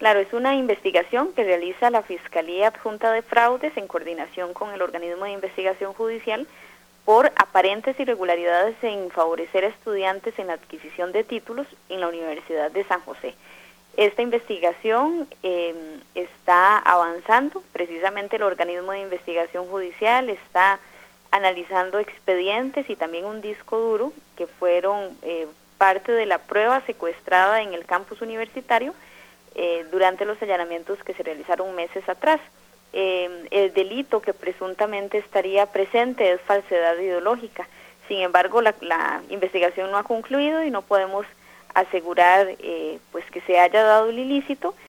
Claro, es una investigación que realiza la Fiscalía Adjunta de Fraudes en coordinación con el organismo de investigación judicial por aparentes irregularidades en favorecer a estudiantes en la adquisición de títulos en la Universidad de San José. Esta investigación está avanzando, precisamente el organismo de investigación judicial está analizando expedientes y también un disco duro que fueron parte de la prueba secuestrada en el campus universitario durante los allanamientos que se realizaron meses atrás. El delito que presuntamente estaría presente es falsedad ideológica. Sin embargo, la investigación no ha concluido y no podemos asegurar pues que se haya dado el ilícito,